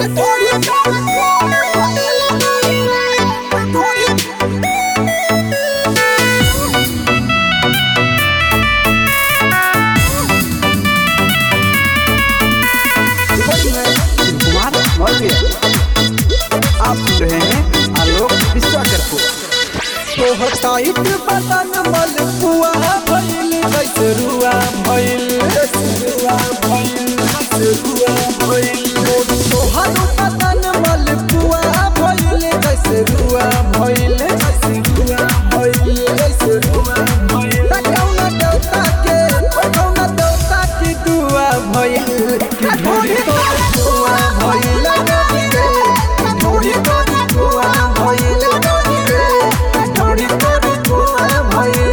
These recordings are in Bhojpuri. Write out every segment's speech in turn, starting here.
आप सुन रहे हैं आलोक विश्वकर्मा। तोह टाइट बदन मलपुआ भइल कैसे रुआ भइल तोहर बदन मलपुआ भइल कैसे रुआ भइल कौना देवता की दुआ भइल कि ढोरी तोर दुआ भइल ढोरी तोर दुआ भइल ढोरी तोर दुआ भइल।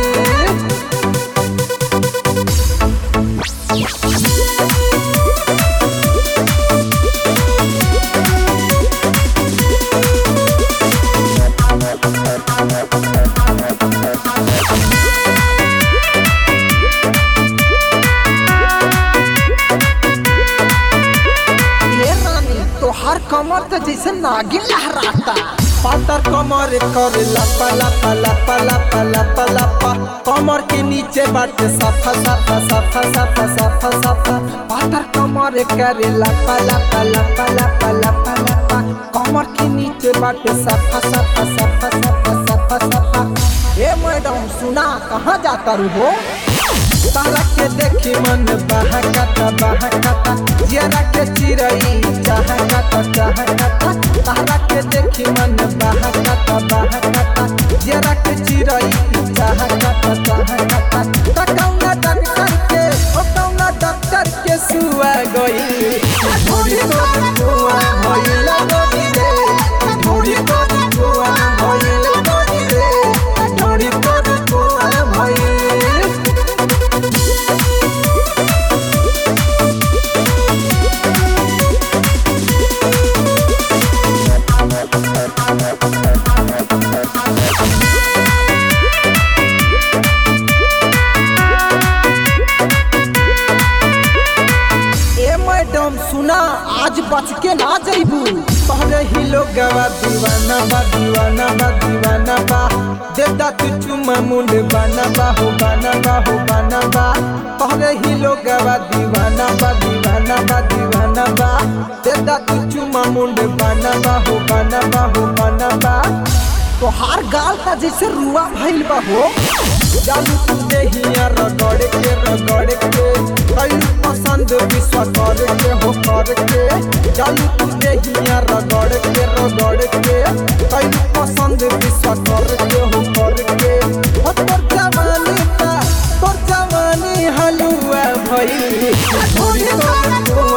हर कमर तो जैसे नागिन लहराता पातर कमर कर लपा लपा लपा लपा लपा लपा कमर के नीचे बाटे सफा सफा सफा सफा सफा सफा पातर कमर कर लपा लपा लपा लपा लपा लपा कमर के नीचे बाटे सफा सफा सफा सफा सफा सफा। ए मैडम सुना कहाँ जाता रू हो तारा के देखी मन बहकता जियरा के चिरई चाहकता तारा के देखी मन बहकता जियरा के चिरई चाहकता कौना डॉक्टर के सुआ गई ढोरी तोर दुआ भइल ढोरी तोर दुआ भइल ढोरी तोर दुआ भइल। मैडम सुना आज बच के ना जइबू तोहरे ही लोग दीवाना बा देता तू चुमा मुंड बाना बा तोहरे ही लोग दीवाना बा देता तू चुमा मुंड बाना बा तोहार गाल का जैसे रुआ भइल बा हो जालू तू देहिया रगड़ के कई पसंद विश्व करके जालू तू देहिया रगड़ के कई पसंद विश्व करके तोर जवानी हलुआ भइल ढोरी तोर